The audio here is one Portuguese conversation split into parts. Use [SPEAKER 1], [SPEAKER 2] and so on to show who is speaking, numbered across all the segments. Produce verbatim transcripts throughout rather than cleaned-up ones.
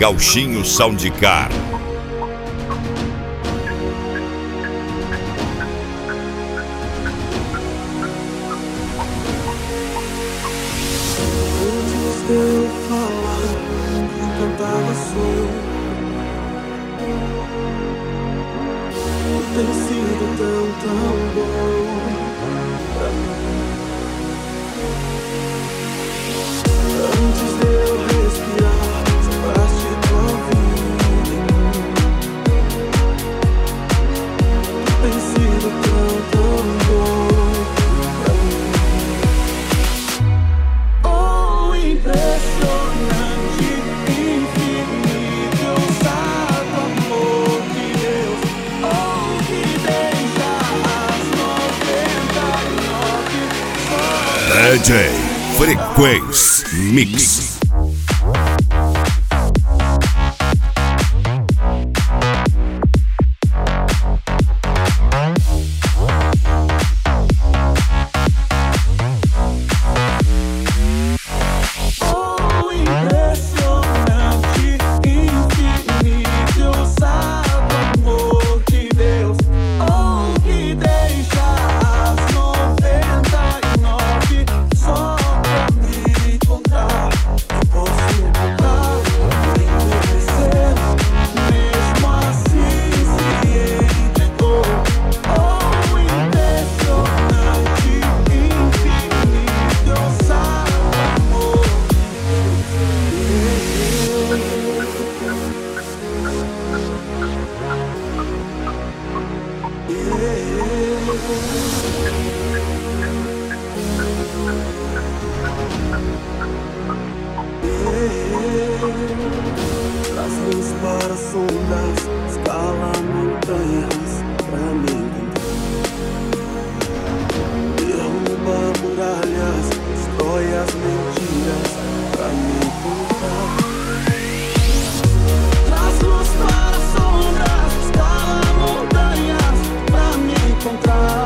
[SPEAKER 1] Gauchinho Soundcar.
[SPEAKER 2] Antes de eu falar, cantava sonho. Tem sido tão, tão bom pra mim. Antes de eu respirar, sopraste tua vida em mim. Tem sido tão, tão bom pra mim. Oh, impressionante, infinito, ousado amor de Deus. Oh, que deixa as noventa e nove só.
[SPEAKER 1] D J Frequência Mix.
[SPEAKER 2] Traz luz para sombras, escala montanhas pra me encontrar. Derruba muralhas, destrói as mentiras pra me encontrar. Traz luz para sombras, escala montanhas pra me encontrar.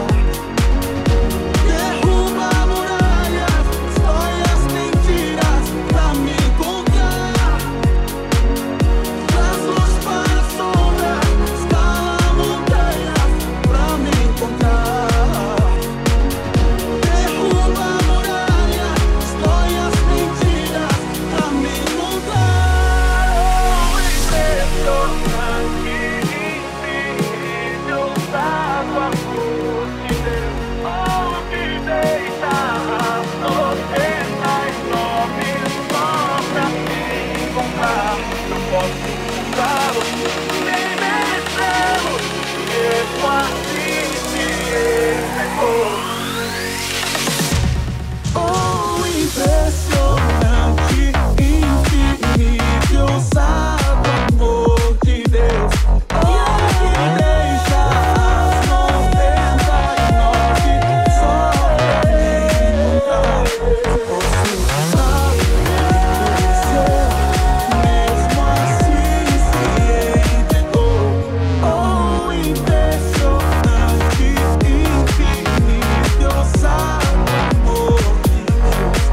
[SPEAKER 2] Oh, impressionante, infinito, ousado amor de Deus. Oh, que deixa as noventa e nove só pra me encontrar. Posso encontrar, me conhecer, mesmo assim se entregou. Oh, impressionante, infinito, ousado amor de Deus.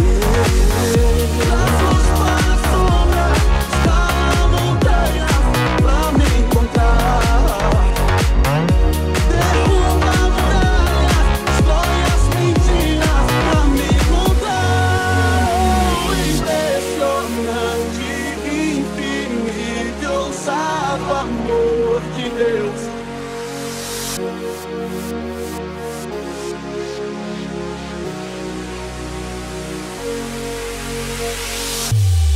[SPEAKER 2] Traz luz para a sombra, escala montanhas pra me encontrar. Derruba muralhas, destrói as mentiras pra me encontrar. Oh, impressionante, infinito, ousado amor de Deus.